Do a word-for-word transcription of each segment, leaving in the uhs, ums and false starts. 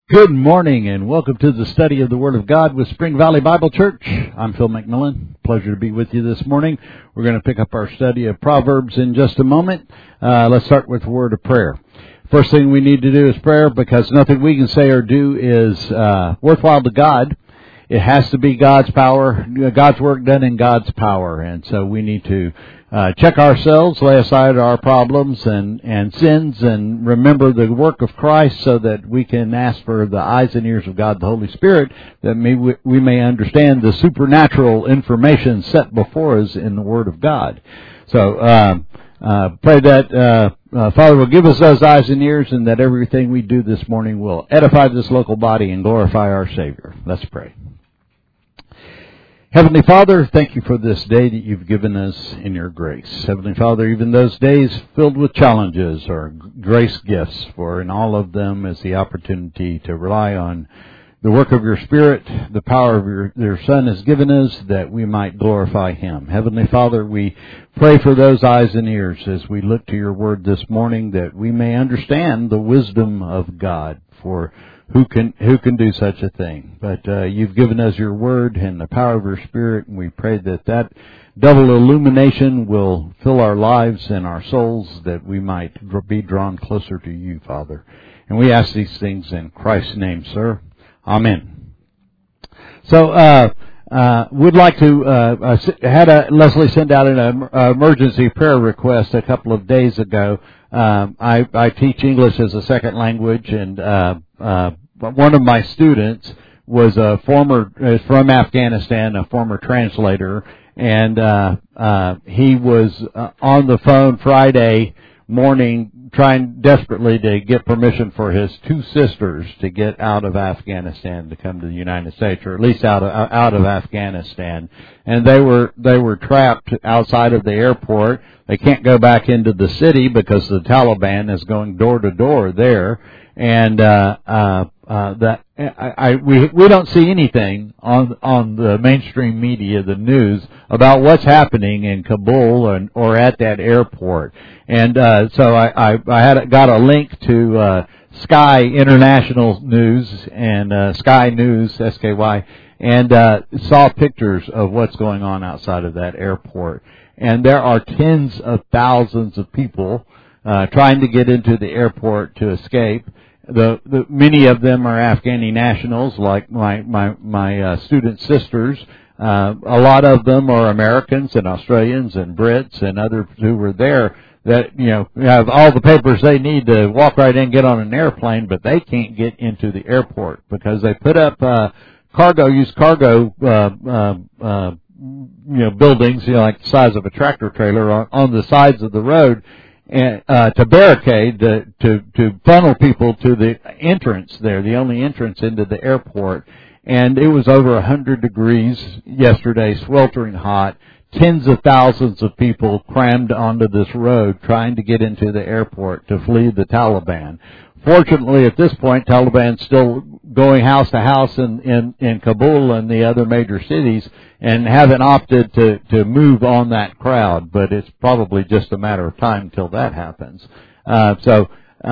Good morning and welcome to the study of the Word of God with Spring Valley Bible Church. I'm Phil McMillan. Pleasure to be with you this morning. We're going to pick up our study of Proverbs in just a moment. Uh, let's start with a word of prayer. First thing we need to do is prayer, because nothing we can say or do is uh, worthwhile to God. It has to be God's power, God's work done in God's power. And so we need to uh, check ourselves, lay aside our problems and, and sins, and remember the work of Christ so that we can ask for the eyes and ears of God, the Holy Spirit, that may, we may understand the supernatural information set before us in the Word of God. So uh, uh, pray that uh, uh, Father will give us those eyes and ears, and that everything we do this morning will edify this local body and glorify our Savior. Let's pray. Heavenly Father, thank you for this day that you've given us in your grace. Heavenly Father, even those days filled with challenges are grace gifts, for in all of them is the opportunity to rely on the work of your Spirit, the power of your, your Son has given us, that we might glorify Him. Heavenly Father, we pray for those eyes and ears as we look to your word this morning, that we may understand the wisdom of God, for Who can who can do such a thing? But uh, you've given us your word and the power of your Spirit, and we pray that that double illumination will fill our lives and our souls, that we might be drawn closer to you, Father. And we ask these things in Christ's name, sir. Amen. So, uh, uh, would like to, uh, uh, had a, Leslie send out an uh, emergency prayer request a couple of days ago. Um, I, I teach English as a second language, and uh, uh, one of my students was a former, is from Afghanistan, a former translator, and uh, uh, he was uh, on the phone Friday morning trying desperately to get permission for his two sisters to get out of Afghanistan to come to the United States, or at least out of out of Afghanistan. And they were they were trapped outside of the airport. They can't go back into the city because the Taliban is going door to door there. And uh uh uh that I, I we we don't see anything on on the mainstream media, the news, about what's happening in Kabul or, or at that airport. And uh so I I, I had got a link to uh Sky International News and uh Sky News, S K Y, and uh saw pictures of what's going on outside of that airport. And there are tens of thousands of people uh trying to get into the airport to escape. The, the many of them are Afghani nationals, like my my my uh, student sisters. Uh, a lot of them are Americans and Australians and Brits and others who were there, that you know have all the papers they need to walk right in, get on an airplane, but they can't get into the airport because they put up uh, cargo, used cargo, uh, uh, uh, you know, buildings, you know, like the size of a tractor trailer on, on the sides of the road. And, uh, to barricade, to, to, to funnel people to the entrance there, the only entrance into the airport. And it was over a hundred degrees yesterday, sweltering hot. Tens of thousands of people crammed onto this road trying to get into the airport to flee the Taliban. Fortunately, at this point, Taliban's still going house to house in, in, in Kabul and the other major cities, and haven't opted to, to move on that crowd, but it's probably just a matter of time until that happens. Uh, so,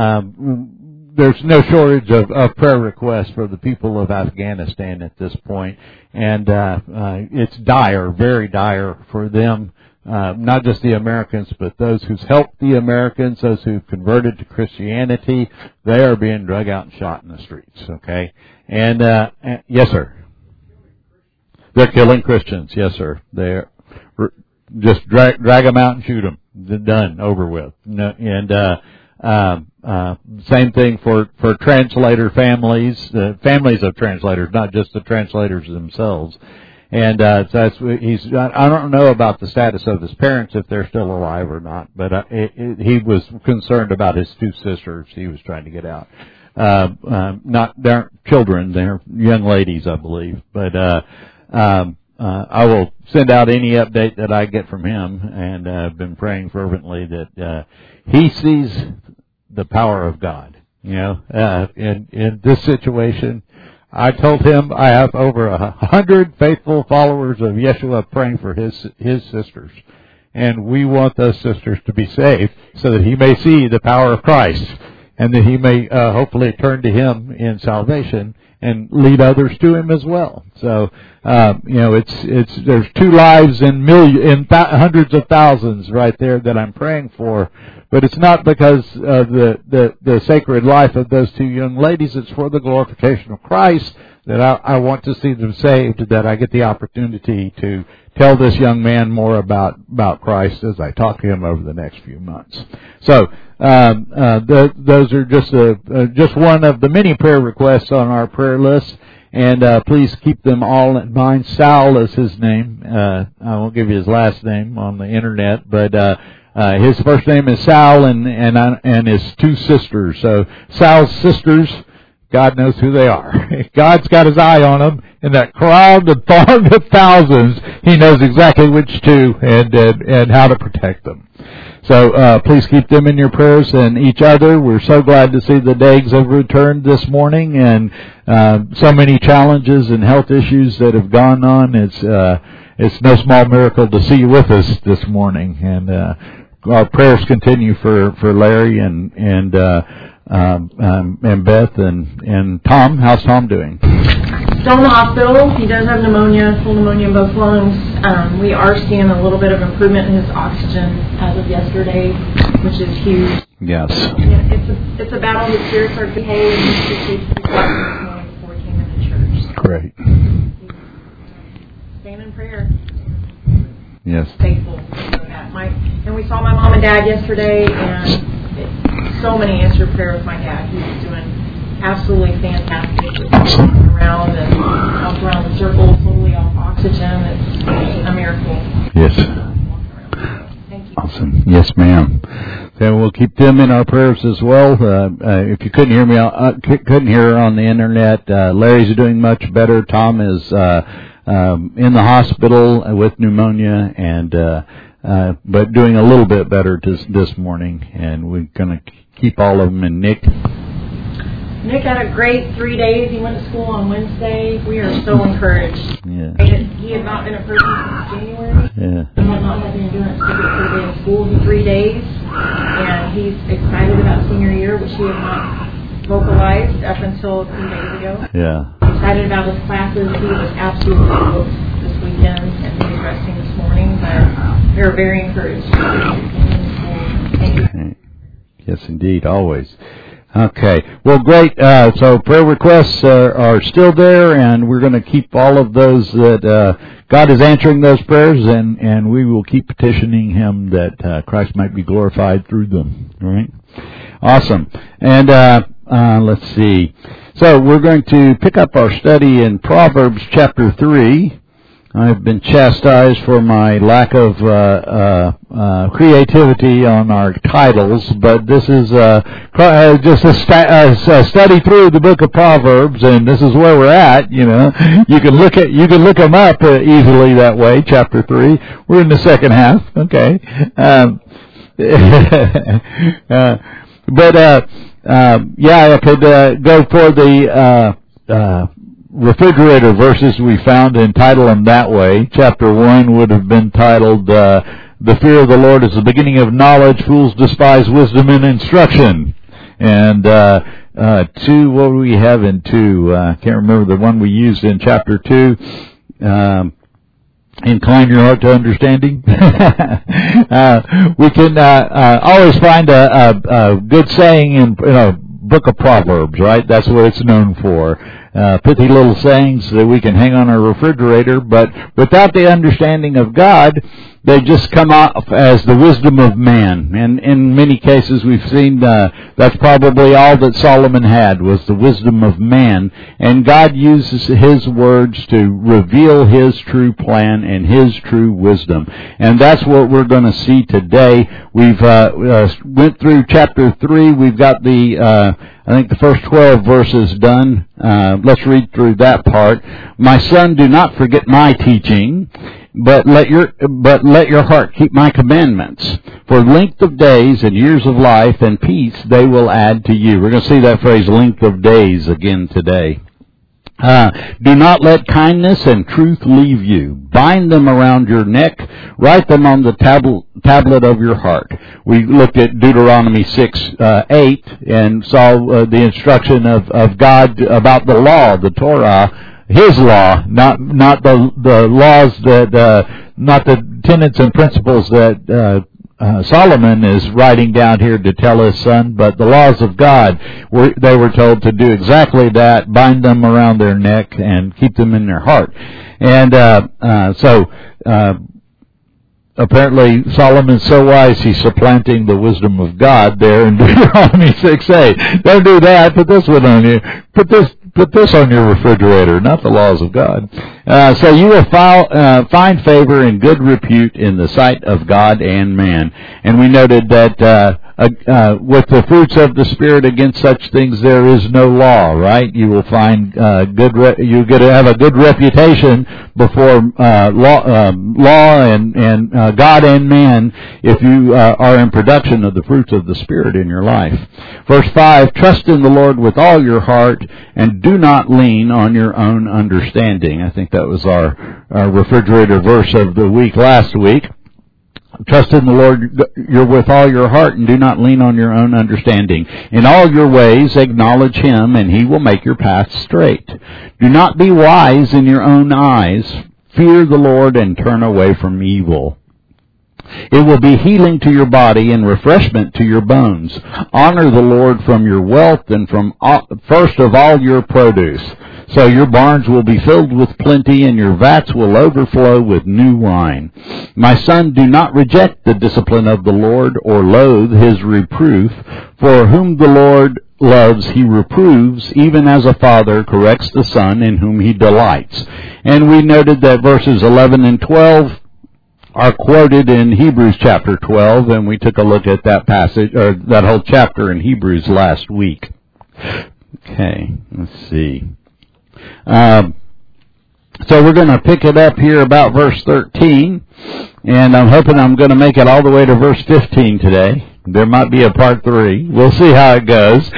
um, there's no shortage of, of prayer requests for the people of Afghanistan at this point, and, uh, uh, it's dire, very dire for them. Uh, not just the Americans, but those who've helped the Americans, those who've converted to Christianity, they are being drug out and shot in the streets, okay? And, uh, and yes, sir. They're killing Christians, yes, sir. They're just drag, drag them out and shoot them. They're done, over with. No, and, uh, um, uh, same thing for, for translator families, uh, families of translators, not just the translators themselves. And uh, so that's he's. I don't know about the status of his parents, if they're still alive or not. But uh, it, it, he was concerned about his two sisters. He was trying to get out. Uh, uh, not they aren't children; they're young ladies, I believe. But uh, um, uh, I will send out any update that I get from him, and uh, I've been praying fervently that uh, he sees the power of God. You know, uh, in in this situation. I told him I have over a hundred faithful followers of Yeshua praying for his his sisters, and we want those sisters to be saved so that he may see the power of Christ. and that he may uh, hopefully turn to him in salvation and lead others to him as well. So, uh, you know, it's it's there's two lives in million, in th- hundreds of thousands right there that I'm praying for. But it's not because of the, the, the sacred life of those two young ladies. It's for the glorification of Christ that I, I want to see them saved, that I get the opportunity to tell this young man more about, about Christ as I talk to him over the next few months. So, um, uh, the, those are just a, uh, just one of the many prayer requests on our prayer list. And, uh, please keep them all in mind. Sal is his name. Uh, I won't give you his last name on the internet, but, uh, Uh, his first name is Sal, and and and his two sisters. So Sal's sisters, God knows who they are. God's got his eye on them. In that crowd of throng of thousands, he knows exactly which two and and, and how to protect them. So uh, please keep them in your prayers and each other. We're so glad to see the Daigs have returned this morning, and uh, so many challenges and health issues that have gone on. It's uh, it's no small miracle to see you with us this morning, and uh, our prayers continue for, for Larry and and uh, um, um, and Beth and and Tom. How's Tom doing? Still in the hospital. He does have pneumonia, full pneumonia in both lungs. Um, we are seeing a little bit of improvement in his oxygen as of yesterday, which is huge. Yes. Yeah, it's a it's a battle with spirits are behaving. He just takes this morning before he came into church. So Great. Staying in prayer. Yes. Faithful. My, and we saw my mom and dad yesterday, and it, so many answered prayer with my dad. He's doing absolutely fantastic. Walking around and walking around the circle, totally off oxygen. It's a miracle. Yes. Thank you. Awesome. Yes, ma'am. So we'll keep them in our prayers as well. Uh, uh, if you couldn't hear me, uh, couldn't hear her on the internet, uh, Larry's doing much better. Tom is uh, um, in the hospital with pneumonia, and uh, uh, but doing a little bit better this, this morning. And we're going to keep all of them. And Nick. Nick had a great three days. He went to school on Wednesday. We are so encouraged. Yeah. He had not been a person since January. Yeah. He had not had the endurance to get through the day of school in three days. And he's excited about senior year, which he had not vocalized up until a few days ago. Yeah. Excited about his classes. He was absolutely booked this weekend, and he was resting this morning. But we are very encouraged. Thank you. Yes, indeed, always. Okay. Well, great. Uh, so prayer requests uh, are still there, and we're going to keep all of those that uh, God is answering those prayers, and, and we will keep petitioning Him that uh, Christ might be glorified through them. All right? Awesome. And uh, uh, let's see. So we're going to pick up our study in Proverbs chapter three. I've been chastised for my lack of uh, uh, uh, creativity on our titles, but this is uh, just a, sta- a study through the book of Proverbs, and this is where we're at. You know, you can look at you can look them up uh, easily that way. Chapter three. We're in the second half. Okay, um, uh, but uh, uh, yeah, I could uh, go for the. Uh, uh, refrigerator verses we found and title them that way. Chapter one would have been titled, uh, The Fear of the Lord is the Beginning of Knowledge, Fools Despise Wisdom and Instruction. And uh, uh, two, what do we have in two? I uh, can't remember the one we used in chapter two. Um, Incline your heart to understanding. uh, we can uh, uh, always find a, a, a good saying in, in a book of Proverbs, right? That's what it's known for. Uh, pithy little sayings that we can hang on our refrigerator, but without the understanding of God, they just come off as the wisdom of man. And in many cases we've seen uh, that's probably all that Solomon had, was the wisdom of man. And God uses his words to reveal his true plan and his true wisdom. And that's what we're going to see today. We've uh, uh, went through chapter three. We've got the uh, I think the first twelve verses done. Uh, let's read through that part. My son, do not forget my teaching, but let your but let your heart keep my commandments. For length of days and years of life and peace they will add to you. We're going to see that phrase, length of days, again today. Uh, do not let kindness and truth leave you. Bind them around your neck. Write them on the tablet, tablet of your heart. We looked at Deuteronomy six, uh, eight and saw uh, the instruction of, of God about the law, the Torah, His law, not, not the, the laws that, uh, not the tenets and principles that, uh, Uh, Solomon is writing down here to tell his son, but the laws of God, were, they were told to do exactly that, bind them around their neck and keep them in their heart. And uh, uh, so uh, apparently Solomon's so wise he's supplanting the wisdom of God there in Deuteronomy six eight. Don't do that, put this one on you. Put this Put this on your refrigerator, not the laws of God. Uh, so you will file, uh, find favor and good repute in the sight of God and man. And we noted that uh, uh, uh, with the fruits of the Spirit, against such things there is no law, right? You will find uh, good. Re- you get to have a good reputation before uh, law, um, law and and uh, God and man if you uh, are in production of the fruits of the Spirit in your life. Verse five: trust in the Lord with all your heart and do not lean on your own understanding. I think that was our, our refrigerator verse of the week last week. Trust in the Lord you're with all your heart and do not lean on your own understanding. In all your ways acknowledge Him and He will make your path straight. Do not be wise in your own eyes. Fear the Lord and turn away from evil. It will be healing to your body and refreshment to your bones. Honor the Lord from your wealth and from all, first of all your produce. So your barns will be filled with plenty and your vats will overflow with new wine. My son, do not reject the discipline of the Lord or loathe His reproof. For whom the Lord loves He reproves, even as a father corrects the son in whom He delights. And we noted that verses eleven and twelve are quoted in Hebrews chapter twelve, and we took a look at that passage, or that whole chapter in Hebrews last week. Okay, let's see. Um, so we're going to pick it up here about verse thirteen, and I'm hoping I'm going to make it all the way to verse fifteen today. There might be a part three. We'll see how it goes.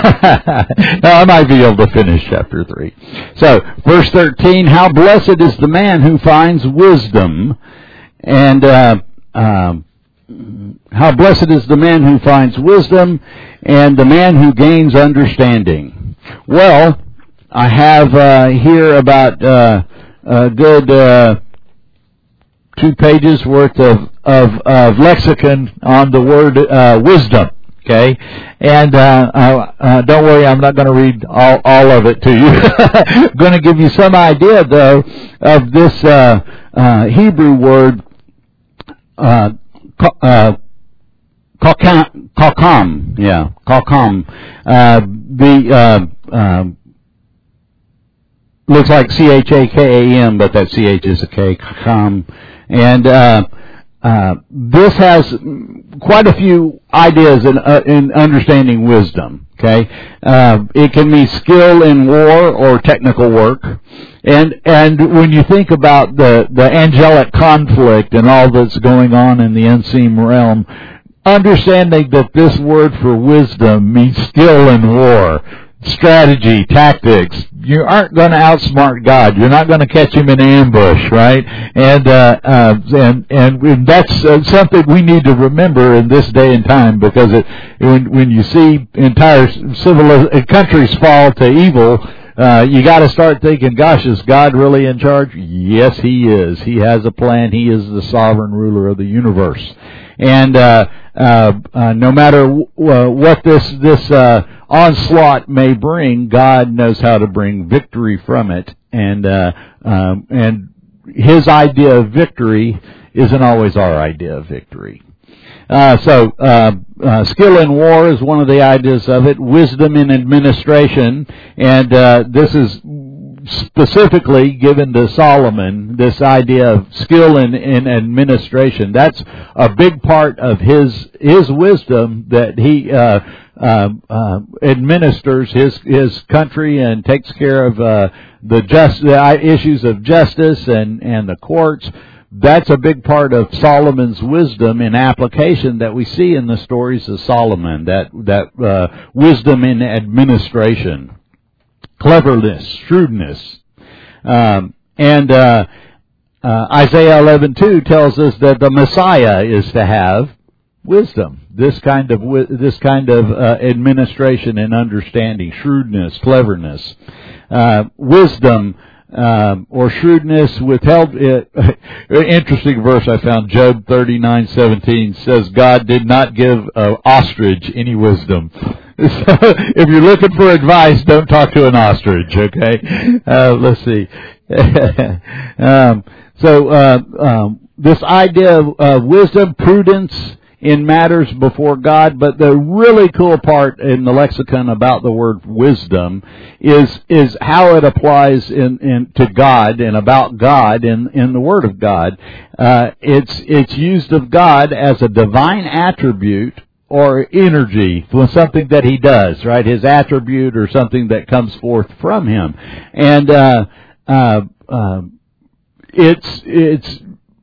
No, I might be able to finish chapter three. So, verse thirteen, how blessed is the man who finds wisdom, and uh, um, how blessed is the man who finds wisdom and the man who gains understanding. Well, I have uh, here about uh, a good uh, two pages worth of, of, of lexicon on the word uh, wisdom. Okay, and uh, uh, uh, don't worry, I'm not going to read all, all of it to you. I'm going to give you some idea, though, of this uh, uh, Hebrew word, uh, uh, kakam, yeah, kakam. Uh, the uh, uh, looks like C H A K A M, but that C H is a K, kakam, and uh, uh, this has quite a few ideas in, uh, in understanding wisdom. Okay, uh, it can be skill in war or technical work, and and when you think about the the angelic conflict and all that's going on in the unseen realm, understanding that this word for wisdom means skill in war, strategy, tactics. You aren't going to outsmart God. You're not going to catch Him in ambush, right? And uh, uh, and and that's uh, something we need to remember in this day and time, because it, when when you see entire civil countries fall to evil, uh, you got to start thinking, gosh, is God really in charge? Yes, He is. He has a plan. He is the sovereign ruler of the universe. And uh, uh, uh, no matter w- uh, what this this uh, onslaught may bring, God knows how to bring victory from it. And uh, um, and His idea of victory isn't always our idea of victory. Uh, so uh, uh, skill in war is one of the ideas of it. Wisdom in administration, and uh, this is specifically given to Solomon, this idea of skill in, in administration. That's a big part of his his wisdom, that he uh, uh, uh, administers his his country and takes care of uh, the just the issues of justice and and the courts. That's a big part of Solomon's wisdom in application that we see in the stories of Solomon. That that uh, wisdom in administration. cleverness, shrewdness. Um, and uh, uh, Isaiah eleven two tells us that the Messiah is to have wisdom. This kind of this kind of uh, administration and understanding, shrewdness, cleverness, uh, wisdom. Um, or shrewdness withheld. It, interesting verse I found. Job thirty-nine seventeen says God did not give an ostrich any wisdom. So if you're looking for advice, don't talk to an ostrich. Okay. Uh, let's see. um, so uh, um, this idea of uh, wisdom, prudence in matters before God, but the really cool part in the lexicon about the word wisdom is is how it applies in, in to God and about God in, in the Word of God. Uh, it's it's used of God as a divine attribute or energy for something that He does, right? His attribute or something that comes forth from Him, and uh, uh, uh, it's it's.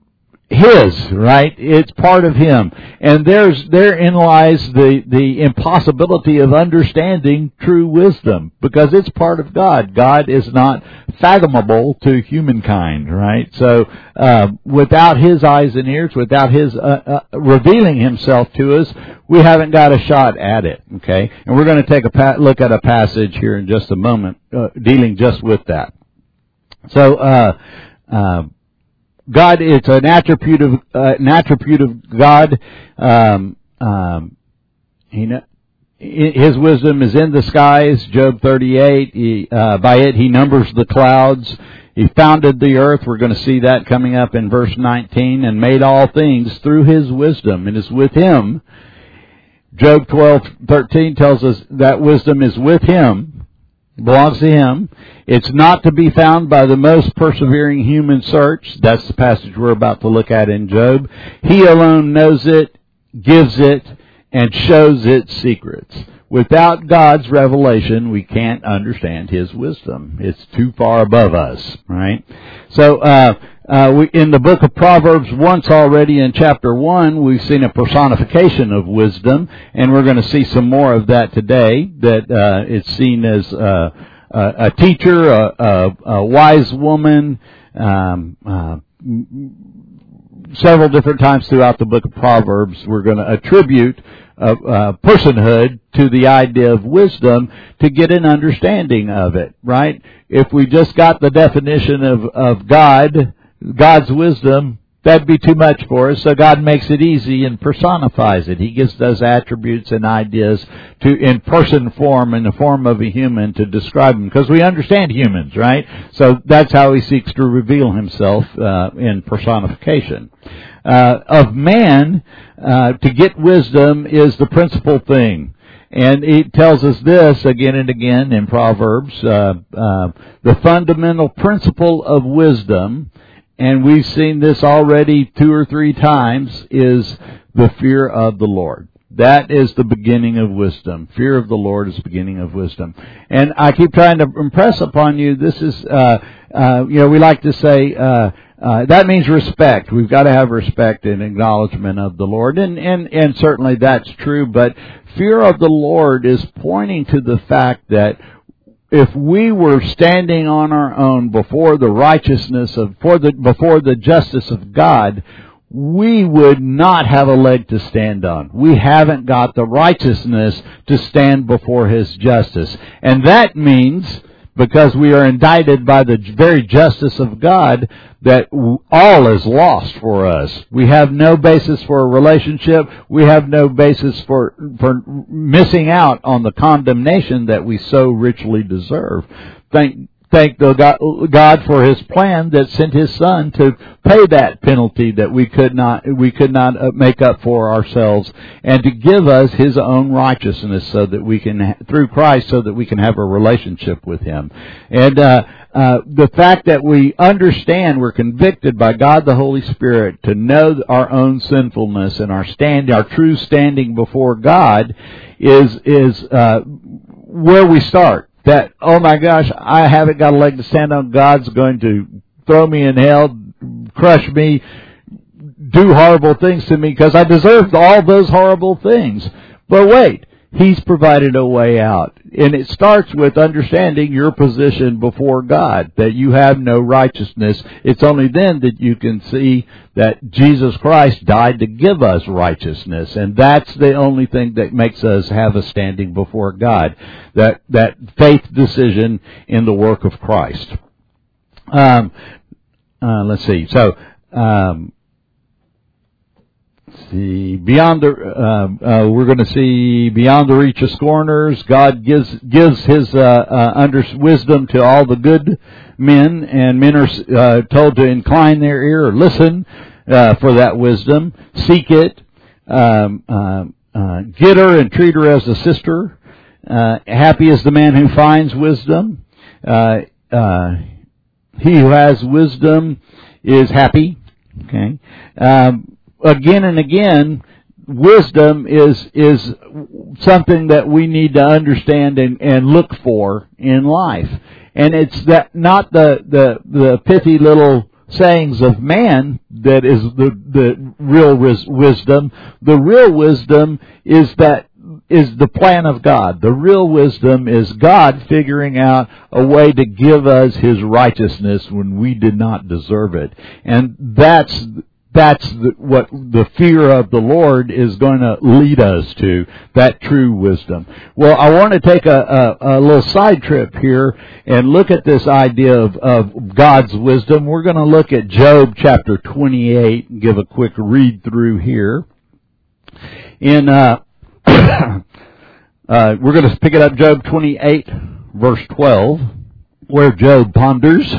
His, right? It's part of Him. And there's, therein lies the, the impossibility of understanding true wisdom, because it's part of God. God is not fathomable to humankind, right? So, uh, without His eyes and ears, without His, uh, uh, revealing Himself to us, we haven't got a shot at it, okay? And we're going to take a pa- look at a passage here in just a moment, uh, dealing just with that. So, uh, uh, God, it's an attribute of uh, an attribute of God. Um, um, he, His wisdom is in the skies. Job thirty-eight. He, uh, by it, He numbers the clouds. He founded the earth. We're going to see that coming up in verse nineteen. And made all things through His wisdom, and is with Him. Job twelve thirteen tells us that wisdom is with Him, belongs to Him. It's not to be found by the most persevering human search. That's the passage we're about to look at in Job. He alone knows it, gives it, and shows its secrets. Without God's revelation, we can't understand His wisdom. It's too far above us, right? So, uh, uh, we, in the book of Proverbs, once already in chapter one, we've seen a personification of wisdom, and we're going to see some more of that today, that uh, it's seen as uh, a, a teacher, a, a, a wise woman, um, uh, several different times throughout the book of Proverbs, we're going to attribute uh, uh, personhood to the idea of wisdom to get an understanding of it, right? If we just got the definition of, of God, God's wisdom, that'd be too much for us. So God makes it easy and personifies it. He gives those attributes and ideas to in person form, in the form of a human, to describe them, because we understand humans, right? So that's how He seeks to reveal Himself uh, in personification. Uh, of man, uh, to get wisdom is the principal thing. And it tells us this again and again in Proverbs, uh, uh, the fundamental principle of wisdom, and we've seen this already two or three times, is the fear of the Lord. That is the beginning of wisdom. Fear of the Lord is the beginning of wisdom. And I keep trying to impress upon you, this is, uh, uh, you know, we like to say, uh, uh, that means respect. We've got to have respect and acknowledgement of the Lord. And, and, and certainly that's true, but fear of the Lord is pointing to the fact that if we were standing on our own before the righteousness of, for the, before the justice of God, we would not have a leg to stand on. We haven't got the righteousness to stand before His justice. And that means, because we are indicted by the very justice of God, that all is lost for us. We have no basis for a relationship. We have no basis for for missing out on the condemnation that we so richly deserve. Thank thank the God, God for His plan that sent His Son to pay that penalty that we could not we could not make up for ourselves, and to give us His own righteousness so that we can, through Christ, so that we can have a relationship with Him. And uh, uh, the fact that we understand, we're convicted by God the Holy Spirit to know our own sinfulness and our stand, our true standing before God, is is uh, where we start. That, oh my gosh, I haven't got a leg to stand on. God's going to throw me in hell, crush me, do horrible things to me because I deserved all those horrible things. But wait, He's provided a way out. And it starts with understanding your position before God, that you have no righteousness. It's only then that you can see that Jesus Christ died to give us righteousness. And that's the only thing that makes us have a standing before God, that, that faith decision in the work of Christ. Um, uh, let's see. So, um, See, beyond the, uh, uh, we're going to see beyond the reach of scorners. God gives gives His uh, uh, under wisdom to all the good men, and men are uh, told to incline their ear or listen uh, for that wisdom. Seek it, um, uh, uh, get her, and treat her as a sister. Uh, happy is the man who finds wisdom. Uh, uh, he who has wisdom is happy. Okay. Um, Again and again, wisdom is is something that we need to understand and, and look for in life. And it's that not the, the, the pithy little sayings of man that is the, the real wisdom. The real wisdom is that is the plan of God. The real wisdom is God figuring out a way to give us His righteousness when we did not deserve it. And that's That's the, what the fear of the Lord is going to lead us to, that true wisdom. Well, I want to take a, a, a little side trip here and look at this idea of, of God's wisdom. We're going to look at Job chapter twenty-eight and give a quick read through here. In uh, uh, we're going to pick it up, Job twenty-eight, verse twelve, where Job ponders,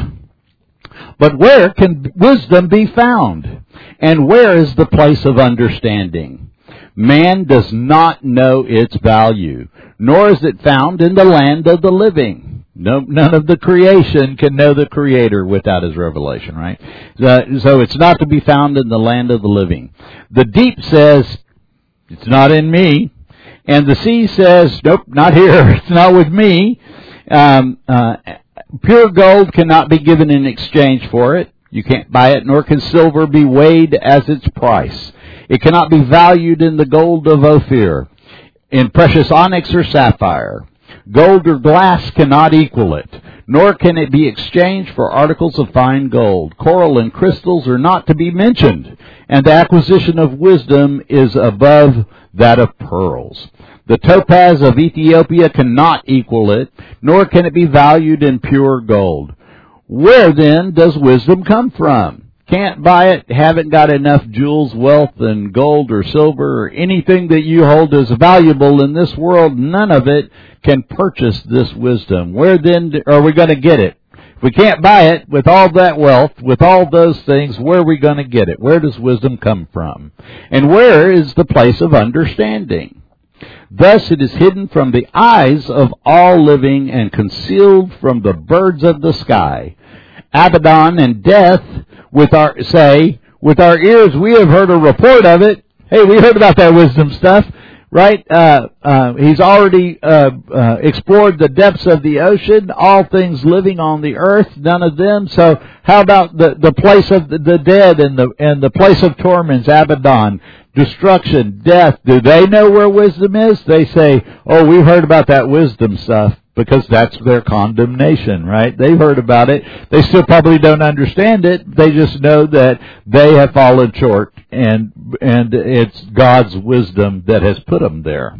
"But where can wisdom be found? And where is the place of understanding? Man does not know its value, nor is it found in the land of the living." No, none of the creation can know the Creator without His revelation, right? So, so it's not to be found in the land of the living. The deep says, "It's not in me." And the sea says, "Nope, not here. It's not with me." Um, uh, pure gold cannot be given in exchange for it. You can't buy it, nor can silver be weighed as its price. It cannot be valued in the gold of Ophir, in precious onyx or sapphire. Gold or glass cannot equal it, nor can it be exchanged for articles of fine gold. Coral and crystals are not to be mentioned, and the acquisition of wisdom is above that of pearls. The topaz of Ethiopia cannot equal it, nor can it be valued in pure gold. Where then does wisdom come from? Can't buy it, haven't got enough jewels, wealth, and gold or silver or anything that you hold as valuable in this world. None of it can purchase this wisdom. Where then are we going to get it? If we can't buy it with all that wealth, with all those things, where are we going to get it? Where does wisdom come from? And where is the place of understanding? Thus it is hidden from the eyes of all living and concealed from the birds of the sky. Abaddon and death with our say, with our ears we have heard a report of it. Hey, we heard about that wisdom stuff, right? Uh, uh, he's already uh, uh, explored the depths of the ocean, all things living on the earth, none of them. So how about the, the place of the, the dead and the and the place of torments, Abaddon? Destruction, death. Do they know where wisdom is? They say, "Oh, we heard about that wisdom stuff," because that's their condemnation, right? They've heard about it. They still probably don't understand it. They just know that they have fallen short, and and it's God's wisdom that has put them there.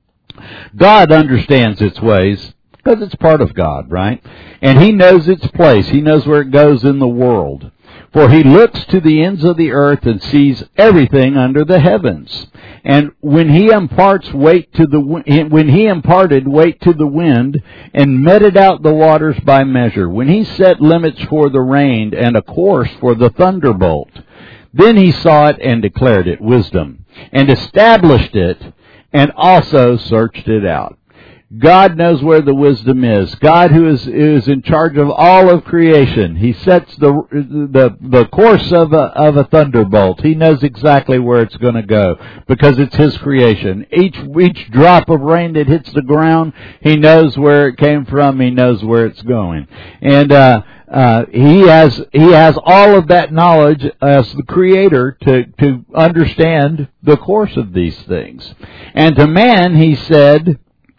God understands its ways because it's part of God, right? And He knows its place. He knows where it goes in the world. For He looks to the ends of the earth and sees everything under the heavens. And when He imparts weight to the when He imparted weight to the wind and meted out the waters by measure, when He set limits for the rain and a course for the thunderbolt, then He saw it and declared it wisdom, and established it, and also searched it out. God knows where the wisdom is. God, who is is in charge of all of creation, He sets the the the course of a of a thunderbolt. He knows exactly where it's going to go because it's His creation. Each each drop of rain that hits the ground, He knows where it came from. He knows where it's going, and uh, uh, He has He has all of that knowledge as the Creator to to understand the course of these things. And to man, He said,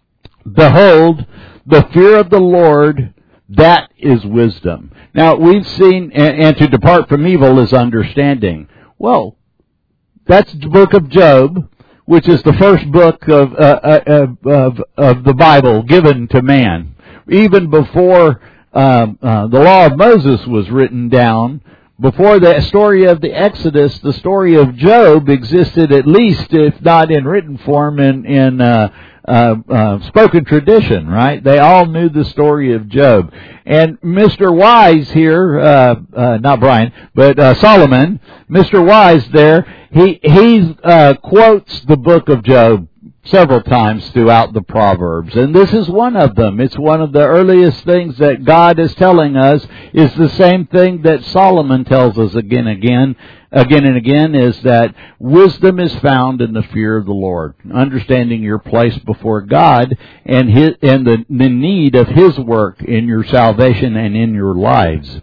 behold, the fear of the Lord, that is wisdom. Now, we've seen, and, and to depart from evil is understanding. Well, that's the book of Job, which is the first book of, uh, of, of, of the Bible given to man. Even before uh, uh, the law of Moses was written down, before the story of the Exodus, the story of Job existed at least, if not in written form, in, in uh, Uh, uh, spoken tradition, right? They all knew the story of Job. And Mister Wise here, uh, uh, not Brian, but uh, Solomon, Mister Wise there, he, he uh, quotes the book of Job several times throughout the Proverbs. And this is one of them. It's one of the earliest things that God is telling us, is the same thing that Solomon tells us again and again. Again and again, is that wisdom is found in the fear of the Lord, understanding your place before God and his, and the, the need of His work in your salvation and in your lives.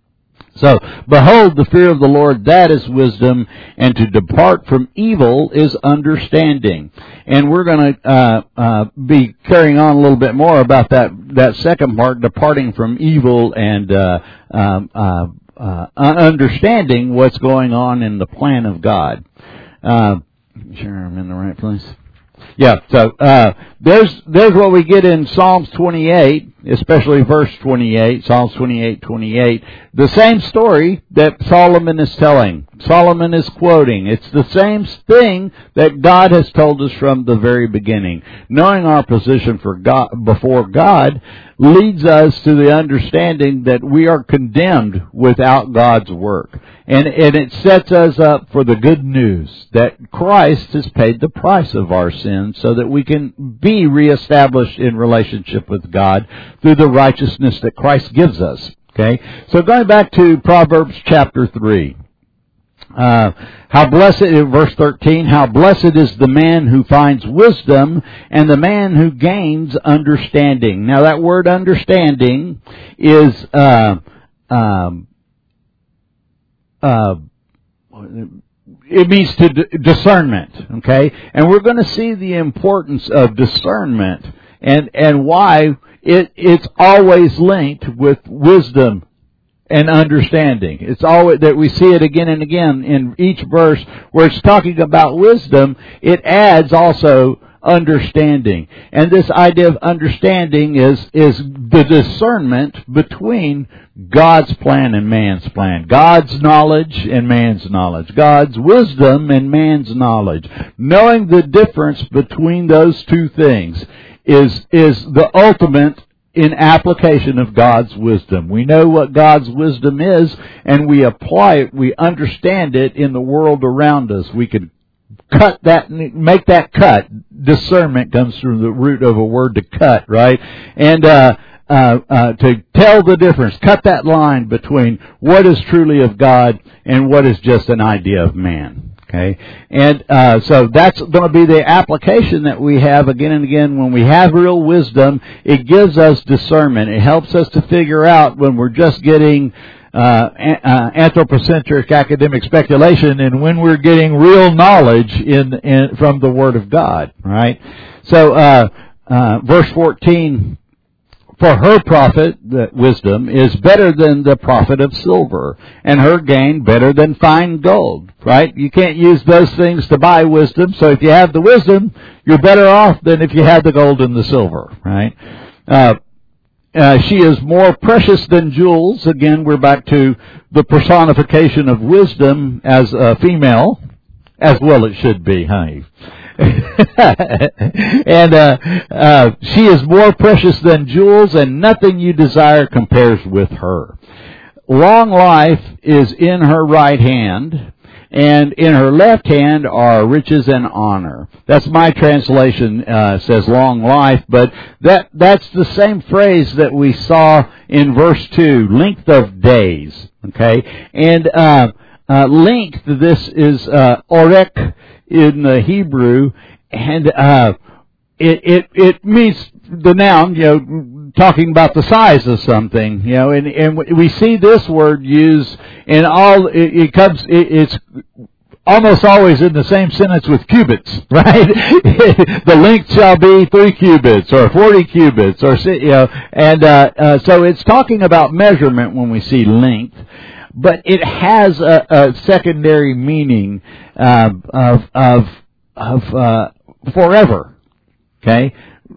So, behold, the fear of the Lord, that is wisdom, and to depart from evil is understanding. And we're going to uh, uh, be carrying on a little bit more about that that second part, departing from evil and uh, um, uh, uh, understanding what's going on in the plan of God. Uh, sure, I'm in the right place. Yeah, so uh, there's there's what we get in Psalms twenty-eight, especially verse twenty-eight, Psalms twenty-eight, twenty-eight. The same story that Solomon is telling. Solomon is quoting. It's the same thing that God has told us from the very beginning. Knowing our position for God before God leads us to the understanding that we are condemned without God's work. And, and it sets us up for the good news that Christ has paid the price of our sins so that we can be reestablished in relationship with God through the righteousness that Christ gives us. Okay? So going back to Proverbs chapter three. Uh, how blessed, verse thirteen, how blessed is the man who finds wisdom and the man who gains understanding. Now that word understanding is, uh, um, uh, it means to d- discernment, okay? And we're going to see the importance of discernment and, and why it, it's always linked with wisdom and understanding. It's always that we see it again and again in each verse where it's talking about wisdom. It adds also understanding, and this idea of understanding is is the discernment between God's plan and man's plan, God's knowledge and man's knowledge, God's wisdom and man's knowledge. Knowing the difference between those two things is is the ultimate in application of God's wisdom. We know what God's wisdom is, and we apply it, we understand it in the world around us. We can cut that, make that cut. Discernment comes from the root of a word to cut, right? And uh, uh, uh, to tell the difference, cut that line between what is truly of God and what is just an idea of man. Okay, and uh, so that's going to be the application that we have again and again. When we have real wisdom, it gives us discernment. It helps us to figure out when we're just getting uh, uh, anthropocentric academic speculation and when we're getting real knowledge in, in from the Word of God, right? So uh, uh, verse fourteen, for her profit, the wisdom, is better than the profit of silver, and her gain better than fine gold, right? You can't use those things to buy wisdom, so if you have the wisdom, you're better off than if you had the gold and the silver, right? Uh, uh, she is more precious than jewels. Again, we're back to the personification of wisdom as a female, as well it should be, honey. and uh, uh, she is more precious than jewels, and nothing you desire compares with her. Long life is in her right hand, and in her left hand are riches and honor. That's my translation, uh, says long life, but that, that's the same phrase that we saw in verse two, length of days, okay? And, uh, uh, length, this is, uh, orek in the Hebrew, and, uh, it, it, it means the noun, you know, talking about the size of something, you know, and, and we see this word used in all, it, it comes, it, it's almost always in the same sentence with cubits, right? The length shall be three cubits or forty cubits or, you know, and, uh, uh, so it's talking about measurement when we see length, but it has a, a secondary meaning, uh, of, of, of, uh, forever, okay?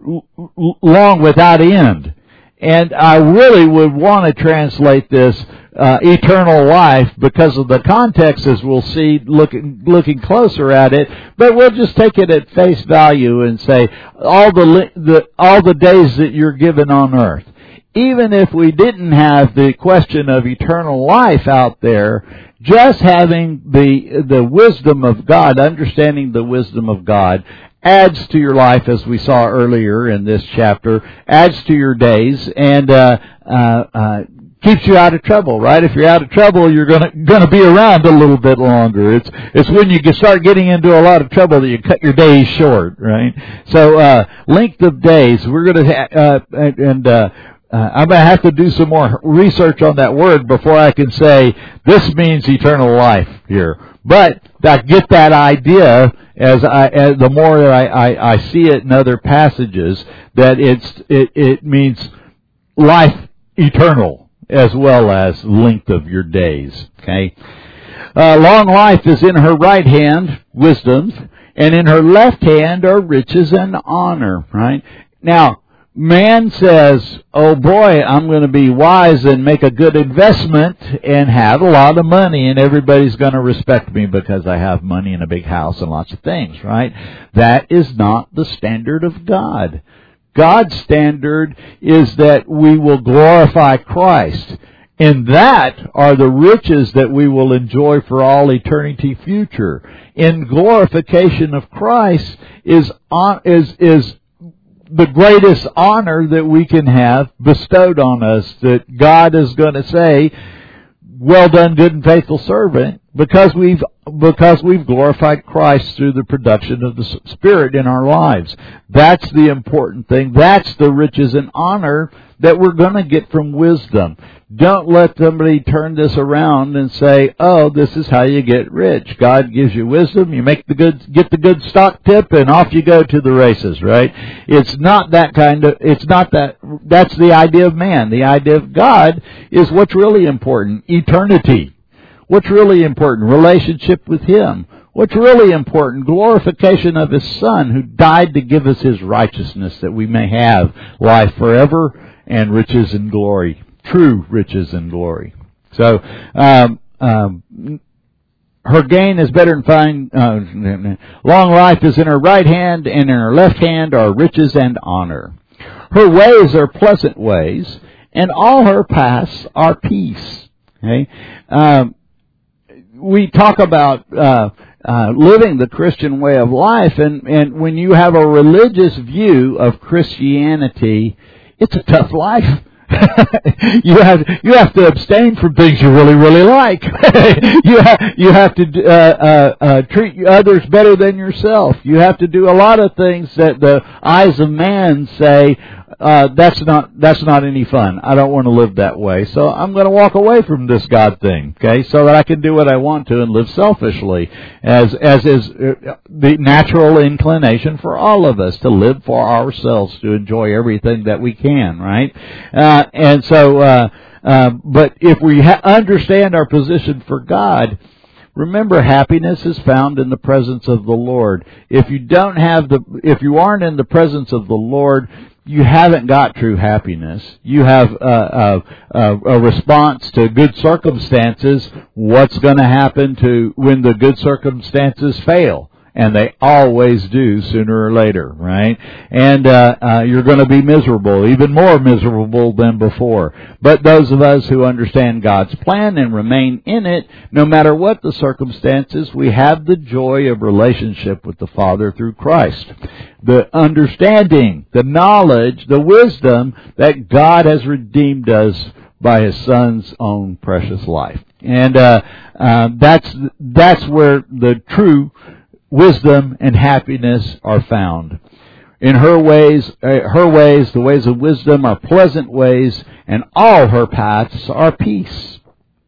Long without end. And I really would want to translate this uh, eternal life because of the context, as we'll see looking looking closer at it. But we'll just take it at face value and say all the the all the days that you're given on earth. Even if we didn't have the question of eternal life out there, just having the the wisdom of God, understanding the wisdom of God, adds to your life, as we saw earlier in this chapter, adds to your days, and uh, uh, uh, keeps you out of trouble, right? If you're out of trouble, you're gonna gonna be around a little bit longer. It's it's when you start getting into a lot of trouble that you cut your days short, right? So uh, length of days, we're gonna ha- uh, and. Uh, Uh, I'm going to have to do some more research on that word before I can say this means eternal life here. But I get that idea as I, as the more that I, I, I see it in other passages, that it's it, it means life eternal as well as length of your days. Okay, uh, long life is in her right hand, wisdom, and in her left hand are riches and honor. Right now. Man says, oh boy, I'm going to be wise and make a good investment and have a lot of money and everybody's going to respect me because I have money and a big house and lots of things, right? That is not the standard of God. God's standard is that we will glorify Christ. And that are the riches that we will enjoy for all eternity future. In glorification of Christ is, is, is, the greatest honor that we can have bestowed on us, that God is going to say, well done, good and faithful servant, because we've because we've glorified Christ through the production of the Spirit in our lives. That's the important thing. That's the riches and honor that we're going to get from wisdom. Don't let somebody turn this around and say, oh, this is how you get rich. God gives you wisdom, you make the good, get the good stock tip, and off you go to the races, right? It's not that kind of, it's not that, that's the idea of man. The idea of God is what's really important. Eternity. What's really important? Relationship with Him. What's really important? Glorification of His Son, who died to give us His righteousness, that we may have life forever and riches and glory. True riches and glory. So, um, um, her gain is better than fine. Uh, long life is in her right hand, and in her left hand are riches and honor. Her ways are pleasant ways, and all her paths are peace. Okay, um, we talk about uh, uh, living the Christian way of life, and and when you have a religious view of Christianity, it's a tough life. you have you have to abstain from things you really really like. you have you have to uh, uh, uh, treat others better than yourself. You have to do a lot of things that the eyes of man say uh, that's not that's not any fun. I don't want to live that way, so I'm going to walk away from this God thing. Okay, so that I can do what I want to and live selfishly, as as is the natural inclination for all of us to live for ourselves, to enjoy everything that we can. Right. Uh, and so, uh, uh, but if we ha- understand our position for God, remember, happiness is found in the presence of the Lord. If you don't have the, if you aren't in the presence of the Lord, you haven't got true happiness. You have uh, uh, a response to good circumstances. What's going to happen to when the good circumstances fail? And they always do sooner or later, right? And uh, uh, you're going to be miserable, even more miserable than before. But those of us who understand God's plan and remain in it, no matter what the circumstances, we have the joy of relationship with the Father through Christ. The understanding, the knowledge, the wisdom that God has redeemed us by His Son's own precious life. And uh, uh, that's that's where the true wisdom and happiness are found. In her ways, uh, her ways, the ways of wisdom are pleasant ways, and all her paths are peace.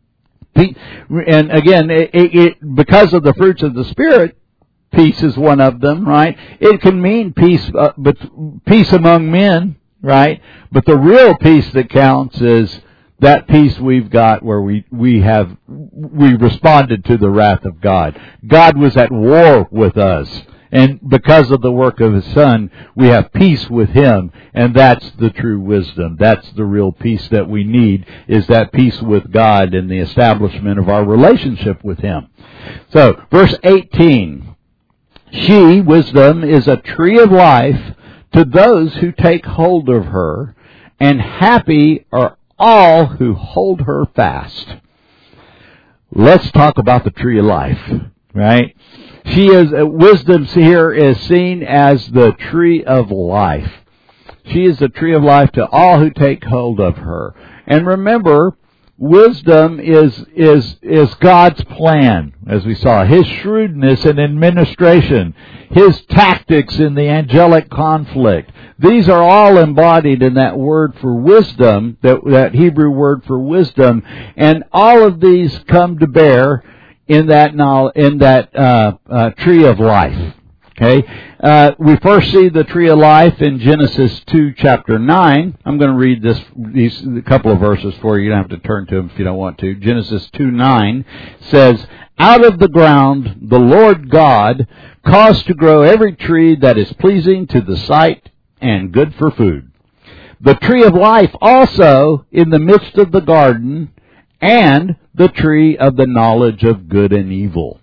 And again, it, it, because of the fruits of the Spirit, peace is one of them, right? It can mean peace, uh, but peace among men, right? But the real peace that counts is that peace we've got where we, we have, we responded to the wrath of God. God was at war with us. And because of the work of His Son, we have peace with Him. And that's the true wisdom. That's the real peace that we need, is that peace with God and the establishment of our relationship with Him. So, verse eighteen. She, wisdom, is a tree of life to those who take hold of her, and happy are all who hold her fast. Let's talk about the tree of life, right? She is, uh, wisdom here is seen as the tree of life. She is the tree of life to all who take hold of her. And remember, wisdom is, is, is God's plan, as we saw. His shrewdness in administration. His tactics in the angelic conflict. These are all embodied in that word for wisdom, that, that Hebrew word for wisdom, and all of these come to bear in that in that uh, uh, tree of life. Okay, uh, we first see the tree of life in Genesis two, chapter nine. I'm going to read this these a couple of verses for you. You don't have to turn to them if you don't want to. Genesis two nine says, "Out of the ground the Lord God caused to grow every tree that is pleasing to the sight and good for food. The tree of life also in the midst of the garden, and the tree of the knowledge of good and evil."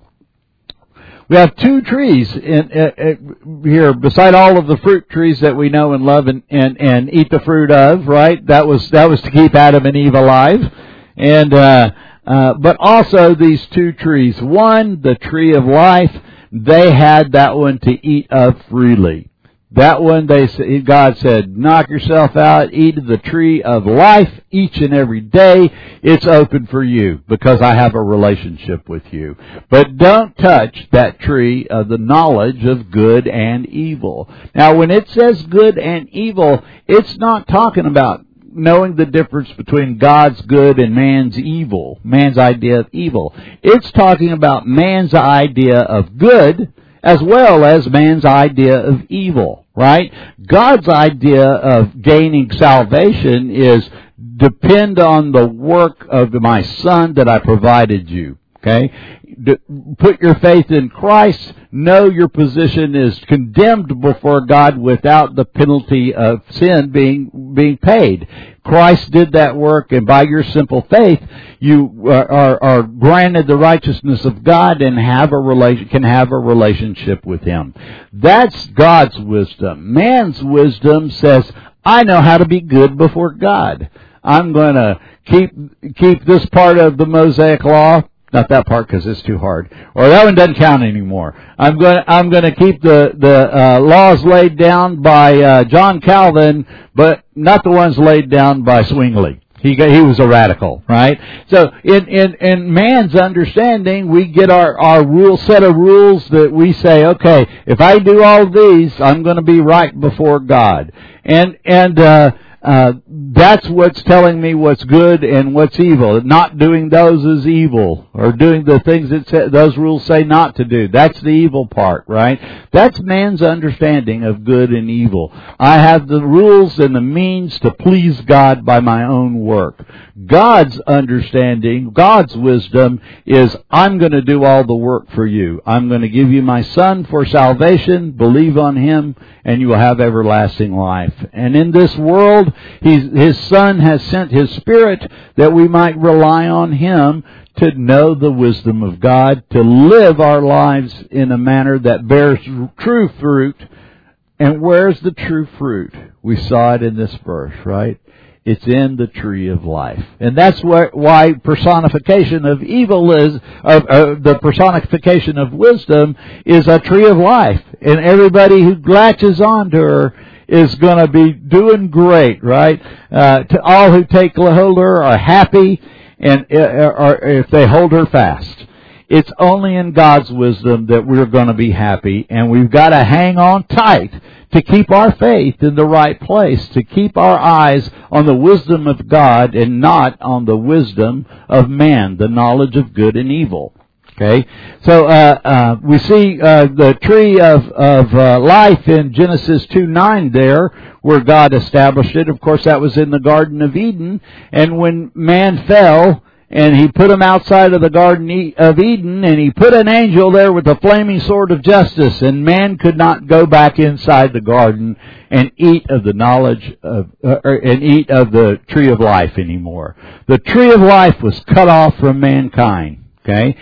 We have two trees in, uh, here, beside all of the fruit trees that we know and love and, and, and eat the fruit of, right? That was that was to keep Adam and Eve alive. And uh, uh, but also these two trees. One, the tree of life, they had that one to eat of freely. That one, they God said, knock yourself out, eat of the tree of life each and every day. It's open for you because I have a relationship with you. But don't touch that tree of the knowledge of good and evil. Now, when it says good and evil, it's not talking about knowing the difference between God's good and man's evil, man's idea of evil. It's talking about man's idea of good as well as man's idea of evil, right? God's idea of gaining salvation is depend on the work of my Son that I provided you, okay? Put your faith in Christ. Know your position is condemned before God without the penalty of sin being being paid. Christ did that work, and by your simple faith, you are, are, are granted the righteousness of God and have a relation, can have a relationship with Him. That's God's wisdom. Man's wisdom says, I know how to be good before God. I'm going to keep keep this part of the Mosaic Law. Not that part because it's too hard, or that one doesn't count anymore. I'm going. I'm going to keep the the uh, laws laid down by uh, John Calvin, but not the ones laid down by Zwingli. He he was a radical, right? So in in in man's understanding, we get our our rule set of rules that we say, okay, if I do all of these, I'm going to be right before God, and and. uh Uh, that's what's telling me what's good and what's evil. Not doing those is evil, or doing the things that say, those rules say not to do. That's the evil part, right? That's man's understanding of good and evil. I have the rules and the means to please God by my own work. God's understanding, God's wisdom is, I'm going to do all the work for you. I'm going to give you my Son for salvation. Believe on Him, and you will have everlasting life. And in this world, He's, His Son has sent His Spirit that we might rely on Him to know the wisdom of God, to live our lives in a manner that bears true fruit. And where's the true fruit? We saw it in this verse, right? It's in the tree of life. And that's why, why personification of evil is, of, uh, the personification of wisdom is a tree of life. And everybody who latches onto her is going to be doing great, right? Uh, to all who take hold of her are happy, and uh, or if they hold her fast. It's only in God's wisdom that we're going to be happy, and we've got to hang on tight to keep our faith in the right place, to keep our eyes on the wisdom of God and not on the wisdom of man, the knowledge of good and evil. Okay, so uh, uh, we see uh, the tree of, of uh, life in Genesis two nine there, where God established it. Of course, that was in the Garden of Eden, and when man fell, and He put him outside of the Garden of Eden, and He put an angel there with a flaming sword of justice, and man could not go back inside the garden and eat of the knowledge of, uh, and eat of the tree of life anymore. The tree of life was cut off from mankind, okay,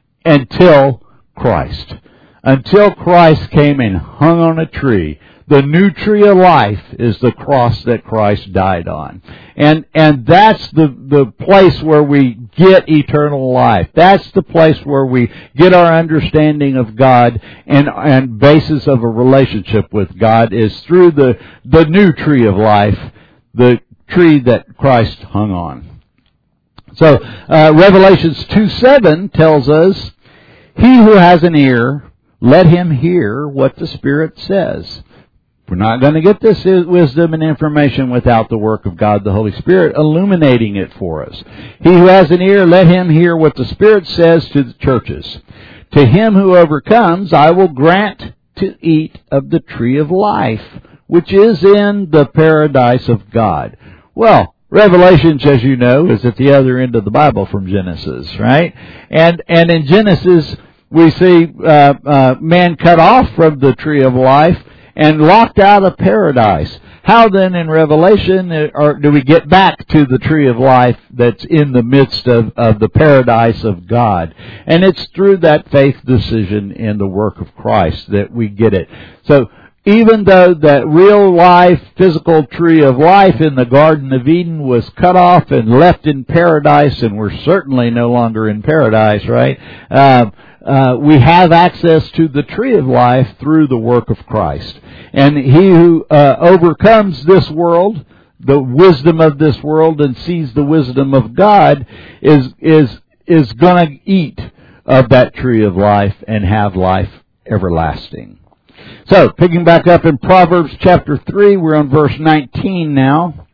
until Christ. Until Christ came and hung on a tree. The new tree of life is the cross that Christ died on. And and that's the, the place where we get eternal life. That's the place where we get our understanding of God and, and basis of a relationship with God is through the, the new tree of life, the tree that Christ hung on. So, uh, Revelations two seven tells us, "He who has an ear, let him hear what the Spirit says." We're not going to get this wisdom and information without the work of God the Holy Spirit illuminating it for us. "He who has an ear, let him hear what the Spirit says to the churches. To him who overcomes, I will grant to eat of the tree of life, which is in the paradise of God." Well, Revelations, as you know, is at the other end of the Bible from Genesis, right? And and in Genesis, we see uh, uh, man cut off from the tree of life and locked out of paradise. How then in Revelation or do we get back to the tree of life that's in the midst of, of the paradise of God? And it's through that faith decision in the work of Christ that we get it. So even though that real life, physical tree of life in the Garden of Eden was cut off and left in paradise, and we're certainly no longer in paradise, right? Uh, Uh, we have access to the tree of life through the work of Christ. And he who uh, overcomes this world, the wisdom of this world, and sees the wisdom of God, is is is going to eat of that tree of life and have life everlasting. So, picking back up in Proverbs chapter three, we're on verse nineteen now.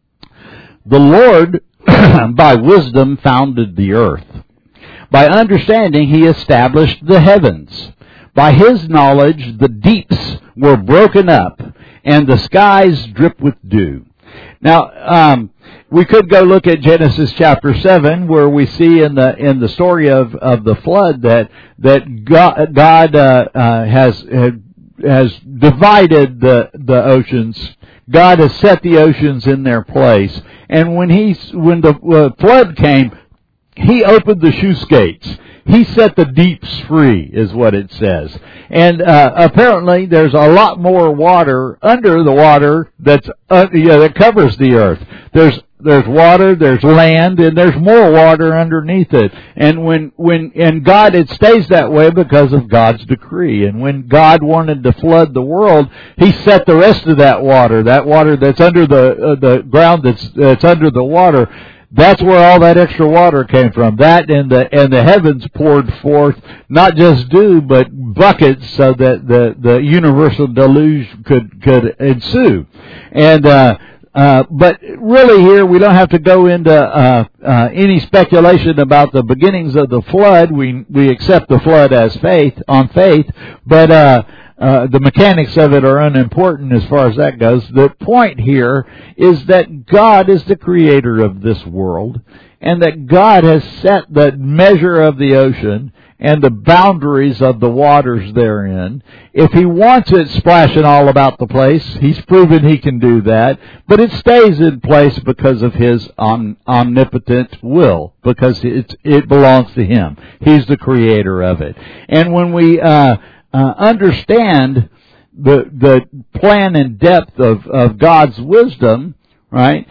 "The Lord by wisdom founded the earth. By understanding He established the heavens. By His knowledge the deeps were broken up, and the skies drip with dew." Now, um, we could go look at Genesis chapter seven, where we see in the in the story of, of the flood that that God, God uh, uh, has has divided the the oceans. God has set the oceans in their place, and when he when the uh, flood came, He opened the sluice gates. He set the deeps free, is what it says. And uh, apparently, there's a lot more water under the water that's uh, yeah, that covers the earth. There's there's water, there's land, and there's more water underneath it. And when when and God, it stays that way because of God's decree. And when God wanted to flood the world, He set the rest of that water, that water that's under the uh, the ground that's that's under the water. That's where all that extra water came from. That and the and the heavens poured forth not just dew, but buckets, so that the, the universal deluge could could ensue. And uh, uh, but really, here we don't have to go into uh, uh, any speculation about the beginnings of the flood. We we accept the flood as faith on faith, but. Uh, Uh, the mechanics of it are unimportant as far as that goes. The point here is that God is the creator of this world, and that God has set the measure of the ocean and the boundaries of the waters therein. If He wants it splashing all about the place, He's proven He can do that, but it stays in place because of His om- omnipotent will, because it, it belongs to Him. He's the creator of it. And when we uh, uh, understand the the plan and depth of, of God's wisdom, right,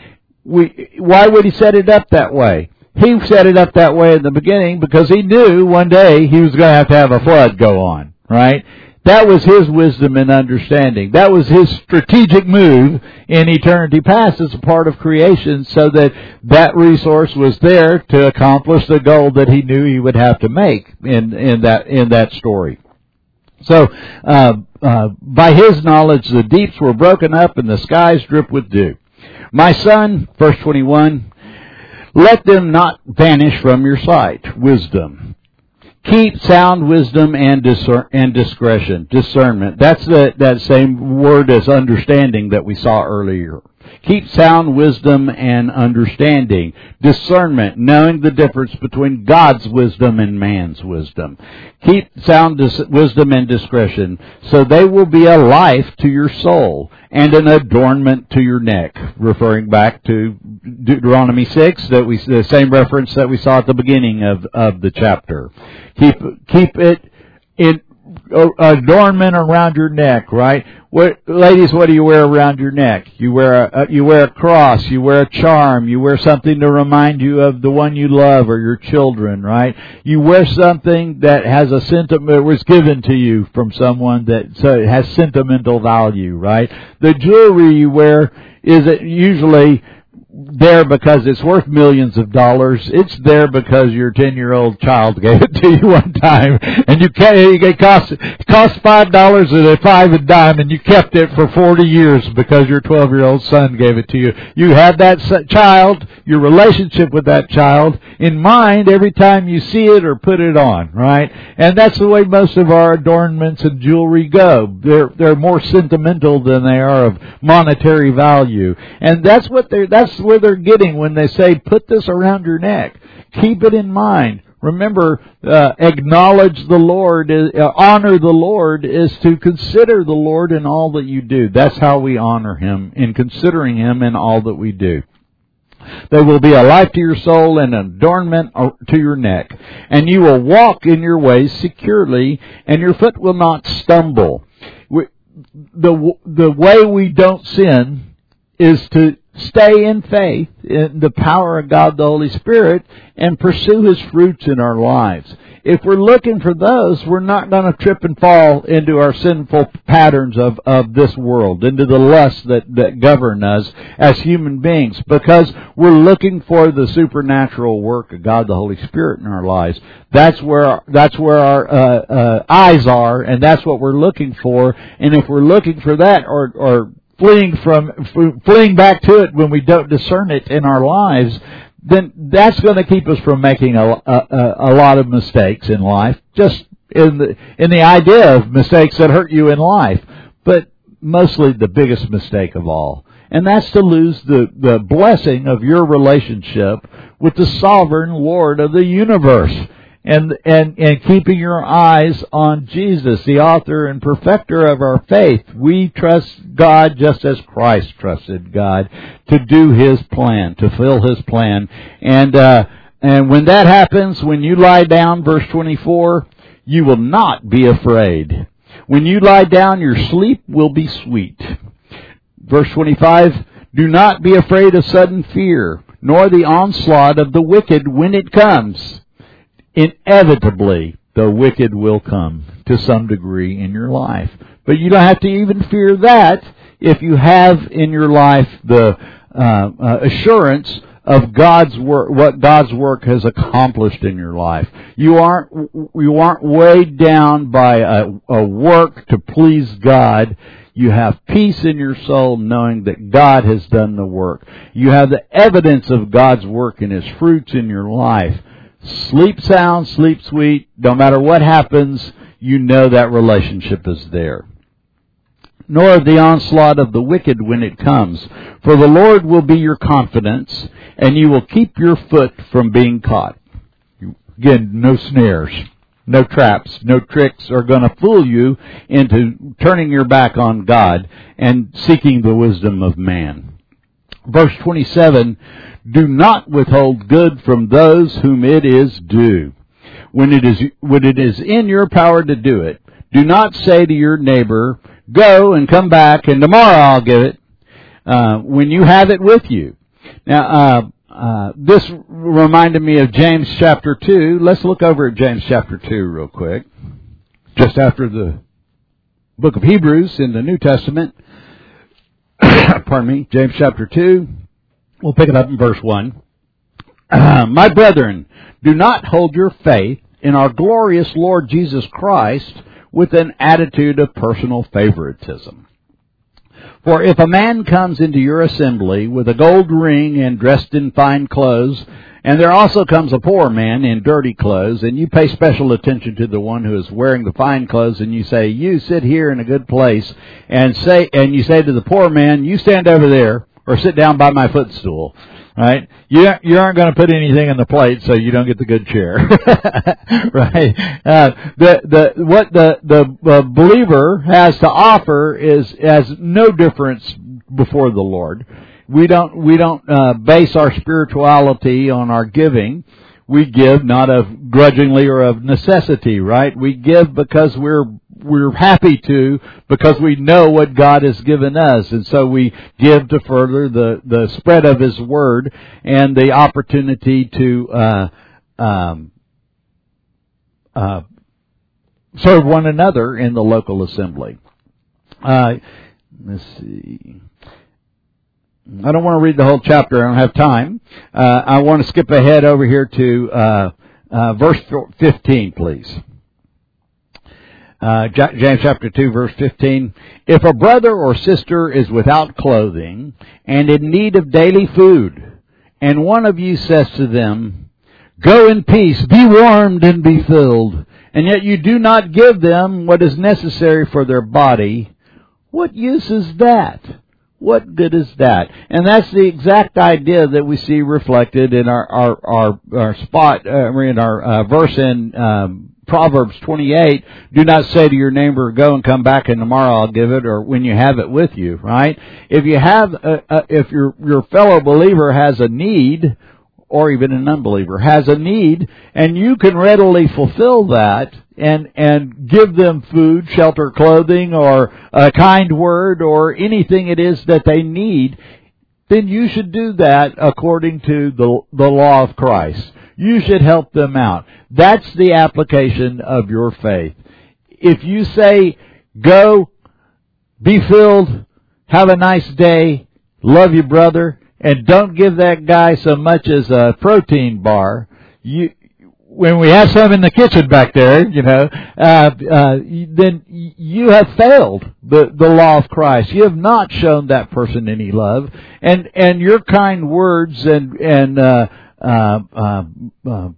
we why would He set it up that way? He set it up that way in the beginning because He knew one day He was going to have to have a flood go on, right? That was His wisdom and understanding. That was His strategic move in eternity past as a part of creation, so that that resource was there to accomplish the goal that He knew He would have to make in, in that, in that story. So, uh, uh, by His knowledge, the deeps were broken up and the skies dripped with dew. My son, verse twenty-one, let them not vanish from your sight. Wisdom. Keep sound wisdom and discern, and discretion. Discernment. That's the, that same word as understanding that we saw earlier. Keep sound wisdom and understanding. Discernment, knowing the difference between God's wisdom and man's wisdom. Keep sound dis- wisdom and discretion, so they will be a life to your soul and an adornment to your neck. Referring back to Deuteronomy six, that we the same reference that we saw at the beginning of, of the chapter. Keep keep it in adornment around your neck, right? What, ladies, what do you wear around your neck? You wear a, you wear a cross, you wear a charm, you wear something to remind you of the one you love or your children, right? You wear something that has a sentiment, was given to you from someone that so it has sentimental value, right? The jewelry you wear is usually there because it's worth millions of dollars. It's there because your ten-year-old child gave it to you one time, and you can't, it cost it cost five dollars and a five and dime, and you kept it for forty years because your twelve-year-old son gave it to you. You have that child, your relationship with that child, in mind every time you see it or put it on, right? And that's the way most of our adornments and jewelry go. They're they're more sentimental than they are of monetary value, and that's what they're that's where they're getting when they say, put this around your neck. Keep it in mind. Remember, uh, acknowledge the Lord, uh, honor the Lord is to consider the Lord in all that you do. That's how we honor Him, in considering Him in all that we do. They will be a life to your soul and an adornment to your neck. And you will walk in your ways securely, and your foot will not stumble. We, the, the way we don't sin is to stay in faith in the power of God the Holy Spirit and pursue His fruits in our lives. If we're looking for those, we're not going to trip and fall into our sinful patterns of, of this world, into the lusts that, that govern us as human beings, because we're looking for the supernatural work of God the Holy Spirit in our lives. That's where that's where our uh, uh, eyes are, and that's what we're looking for. And if we're looking for that, or or fleeing from fleeing back to it when we don't discern it in our lives, then that's going to keep us from making a, a, a lot of mistakes in life, just in the in the idea of mistakes that hurt you in life, but mostly the biggest mistake of all, and that's to lose the, the blessing of your relationship with the sovereign Lord of the universe. And, and, and keeping your eyes on Jesus, the author and perfecter of our faith. We trust God just as Christ trusted God to do His plan, to fill His plan. And, uh, and when that happens, when you lie down, verse twenty-four, you will not be afraid. When you lie down, your sleep will be sweet. Verse twenty-five, do not be afraid of sudden fear, nor the onslaught of the wicked when it comes. Inevitably, the wicked will come to some degree in your life. But you don't have to even fear that if you have in your life the uh, uh, assurance of God's work, what God's work has accomplished in your life. You aren't you aren't weighed down by a, a work to please God. You have peace in your soul knowing that God has done the work. You have the evidence of God's work and His fruits in your life. Sleep sound, sleep sweet. No matter what happens, you know that relationship is there. nor of the onslaught of the wicked when it comes. For the Lord will be your confidence, and you will keep your foot from being caught. Again, no snares, no traps, no tricks are going to fool you into turning your back on God and seeking the wisdom of man. Verse twenty-seven, do not withhold good from those whom it is due, when it is when it is in your power to do it. Do not say to your neighbor, go and come back, and tomorrow I'll give it, uh, when you have it with you. Now, uh, uh, this reminded me of James chapter two. Let's look over at James chapter two real quick. Just after the book of Hebrews in the New Testament. Pardon me, James chapter two. We'll pick it up in verse one. Uh, my brethren, do not hold your faith in our glorious Lord Jesus Christ with an attitude of personal favoritism. For if a man comes into your assembly with a gold ring and dressed in fine clothes, and there also comes a poor man in dirty clothes, and you pay special attention to the one who is wearing the fine clothes, and you say, you sit here in a good place, and say, and you say to the poor man, you stand over there, or sit down by my footstool. Right? You, you aren't going to put anything in the plate so you don't get the good chair. Right? Uh, the, the, what the, the uh, believer has to offer is, has no difference before the Lord. We don't, we don't, uh, base our spirituality on our giving. We give not of grudgingly or of necessity, right? We give because we're we're happy to, because we know what God has given us, and so we give to further the the spread of His Word and the opportunity to uh, um, uh, serve one another in the local assembly. Uh, let's see. I don't want to read the whole chapter. I don't have time. Uh, I want to skip ahead over here to uh, uh, verse fifteen, please. Uh, James chapter two, verse fifteen. If a brother or sister is without clothing and in need of daily food, and one of you says to them, go in peace, be warmed and be filled, and yet you do not give them what is necessary for their body, what use is that? What good is that? And that's the exact idea that we see reflected in our our our, our spot uh, in our uh, verse in um, Proverbs twenty-eight. Do not say to your neighbor, "Go and come back, and tomorrow I'll give it," or when you have it with you. Right? If you have, a, a, if your your fellow believer has a need, or even an unbeliever has a need, and you can readily fulfill that, and and give them food, shelter, clothing, or a kind word, or anything it is that they need, then you should do that according to the the law of Christ. You should help them out. That's the application of your faith. If you say, go, be filled, have a nice day, love you, brother, and don't give that guy so much as a protein bar, you, when we have some in the kitchen back there, you know, uh, uh, then you have failed the, the law of Christ. You have not shown that person any love, and and your kind words and and uh, uh, uh, uh,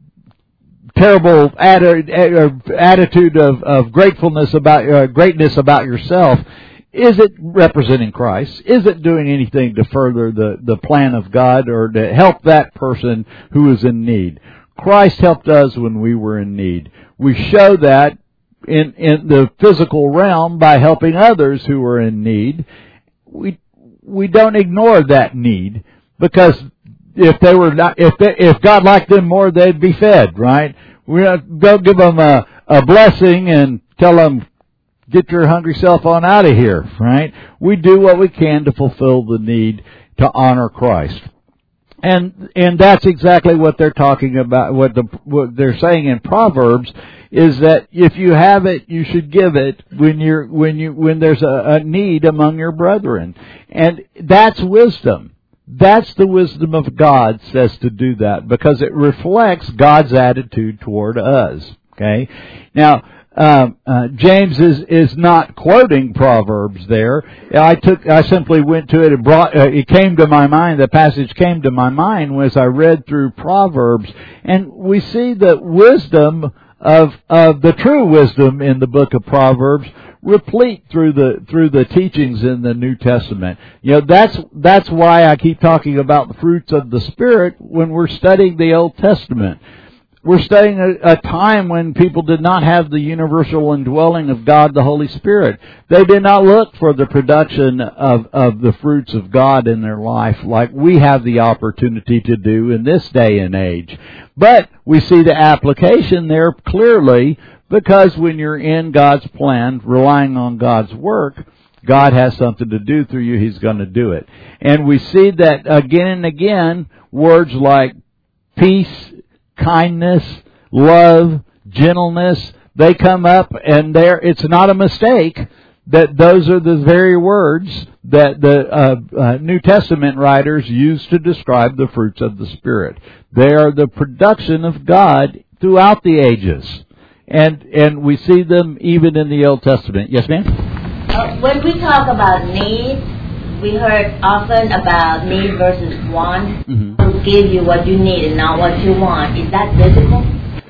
terrible atti- attitude of, of gratefulness about uh, greatness about yourself. Is it representing Christ? Is it doing anything to further the, the plan of God or to help that person who is in need? Christ helped us when we were in need. We show that in, in the physical realm by helping others who are in need. We, we don't ignore that need, because if they were not, if they, if God liked them more, they'd be fed, right? We don't go give them a, a blessing and tell them, get your hungry self on out of here, right? We do what we can to fulfill the need to honor Christ. And and that's exactly what they're talking about, what, the, what they're saying in Proverbs, is that if you have it, you should give it when you're when you when there's a, a need among your brethren. And that's wisdom. That's the wisdom of God, says to do that, because it reflects God's attitude toward us. Okay? Now, Uh, uh, James is, is not quoting Proverbs there. I took, I simply went to it and brought, uh, it came to my mind, the passage came to my mind as I read through Proverbs, and we see the wisdom of, of the true wisdom in the book of Proverbs replete through the through the teachings in the New Testament. You know, that's that's why I keep talking about the fruits of the Spirit when we're studying the Old Testament. We're studying a, a time when people did not have the universal indwelling of God, the Holy Spirit. They did not look for the production of, of the fruits of God in their life like we have the opportunity to do in this day and age. But we see the application there clearly, because when you're in God's plan, relying on God's work, God has something to do through you. He's going to do it. And we see that again and again, words like peace, kindness, love, gentleness, they come up, and there it's not a mistake that those are the very words that the uh, uh, New Testament writers use to describe the fruits of the Spirit. They are the production of God throughout the ages. And and we see them even in the Old Testament. Yes, ma'am? Uh, when we talk about need, we heard often about need versus want. Mm-hmm. To give you what you need and not what you want. Is that biblical?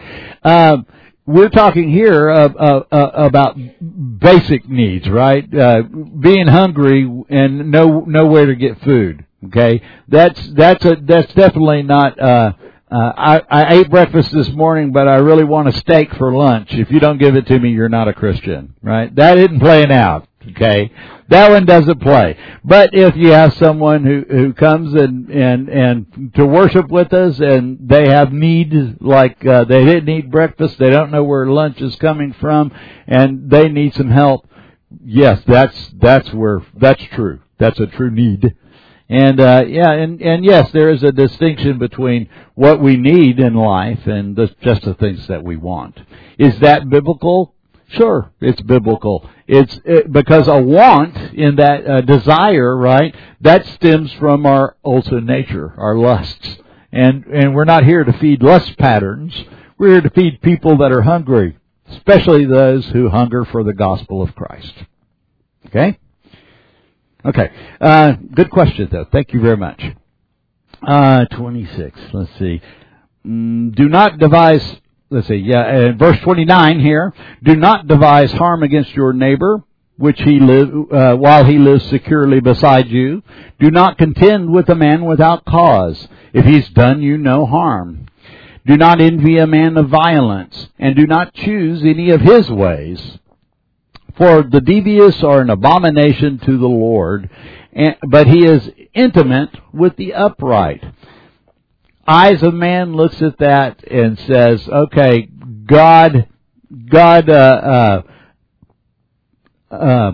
Uh, we're talking here uh, uh, uh, about basic needs, right? Uh, being hungry and know know where to get food. Okay, that's that's a that's definitely not. Uh, uh, I, I ate breakfast this morning, but I really want a steak for lunch. If you don't give it to me, you're not a Christian, right? That isn't playing out. Okay, that one doesn't play. But if you have someone who, who comes and, and, and to worship with us, and they have needs, like uh, they didn't eat breakfast, they don't know where lunch is coming from, and they need some help, yes, that's that's where that's true. That's a true need. And uh, yeah, and, and yes, there is a distinction between what we need in life and the, just the things that we want. Is that biblical? Sure, it's biblical. It's it, because a want in that uh, desire, right? That stems from our also nature, our lusts, and and we're not here to feed lust patterns. We're here to feed people that are hungry, especially those who hunger for the gospel of Christ. Okay, okay. Uh, good question, though. Thank you very much. Uh, twenty-six. Let's see. Mm, do not devise. Let's see, yeah, uh, verse twenty-nine here. Do not devise harm against your neighbor, which he live, uh, while he lives securely beside you. Do not contend with a man without cause, if he's done you no harm. Do not envy a man of violence, and do not choose any of his ways. For the devious are an abomination to the Lord, and, but he is intimate with the upright. Eyes of man looks at that and says, okay, God, God, uh, uh, uh,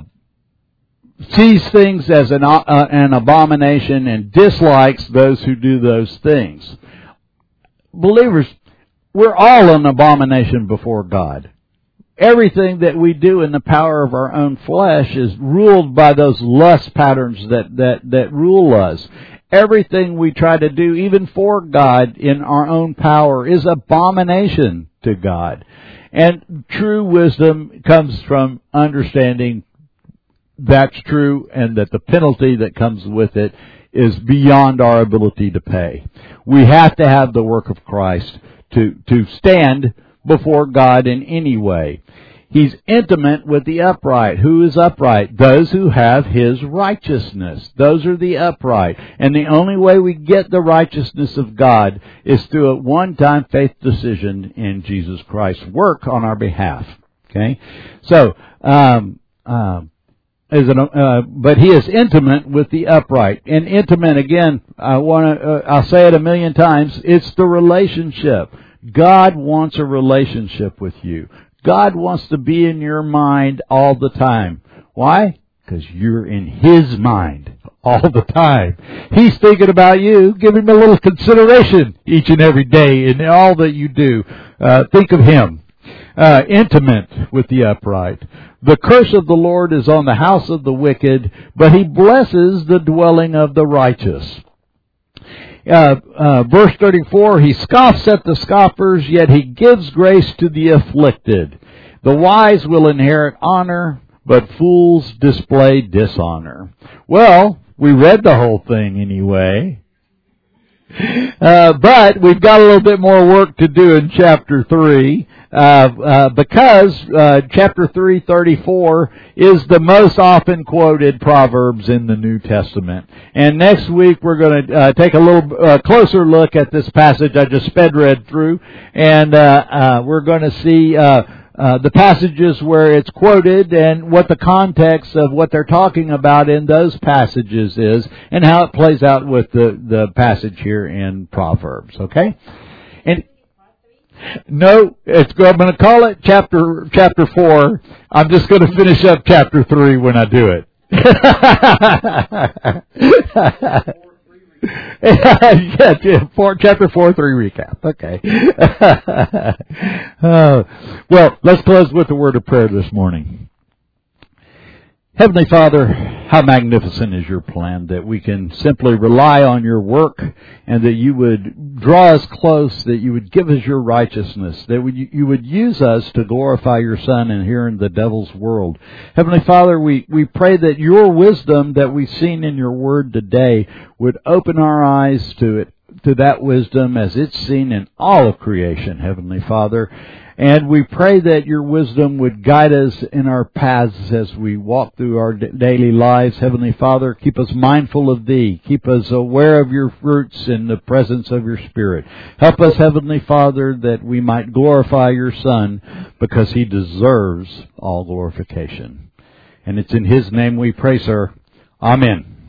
sees things as an, uh, an abomination and dislikes those who do those things. Believers, we're all an abomination before God. Everything that we do in the power of our own flesh is ruled by those lust patterns that, that, that rule us. Everything we try to do, even for God, in our own power, is abomination to God. And true wisdom comes from understanding that's true, and that the penalty that comes with it is beyond our ability to pay. We have to have the work of Christ to, to stand before God in any way. He's intimate with the upright. Who is upright? Those who have His righteousness. Those are the upright. And the only way we get the righteousness of God is through a one-time faith decision in Jesus Christ's work on our behalf. Okay? So, um, um, Is an, uh, but he is intimate with the upright. And intimate, again, I want to, uh, I'll say it a million times, it's the relationship. God wants a relationship with you. God wants to be in your mind all the time. Why? Because you're in His mind all the time. He's thinking about you. Give Him a little consideration each and every day in all that you do. Uh, think of Him. Uh, intimate with the upright. The curse of the Lord is on the house of the wicked, but He blesses the dwelling of the righteous. Uh, uh, verse thirty-four, He scoffs at the scoffers, yet He gives grace to the afflicted. The wise will inherit honor, but fools display dishonor. Well, we read the whole thing anyway. Uh, but we've got a little bit more work to do in chapter three, uh, uh, because, uh, chapter three thirty-four is the most often quoted Proverbs in the New Testament. And next week we're going to, uh, take a little, uh, closer look at this passage I just sped read through, and, uh, uh, we're going to see, uh, Uh, the passages where it's quoted and what the context of what they're talking about in those passages is and how it plays out with the, the passage here in Proverbs, okay? And no, it's, I'm going to call it chapter, chapter four. I'm just going to finish up chapter three when I do it. yeah, yeah, four, chapter four, three recap. Okay. uh, well, let's close with a word of prayer this morning. Heavenly Father, how magnificent is your plan that we can simply rely on your work and that you would draw us close, that you would give us your righteousness, that you would use us to glorify your Son and here in the devil's world. Heavenly Father, we, we pray that your wisdom that we've seen in your word today would open our eyes to it, to that wisdom as it's seen in all of creation, Heavenly Father. And we pray that your wisdom would guide us in our paths as we walk through our daily lives. Heavenly Father, keep us mindful of Thee. Keep us aware of your fruits in the presence of your Spirit. Help us, Heavenly Father, that we might glorify your Son because He deserves all glorification. And it's in His name we pray, sir. Amen.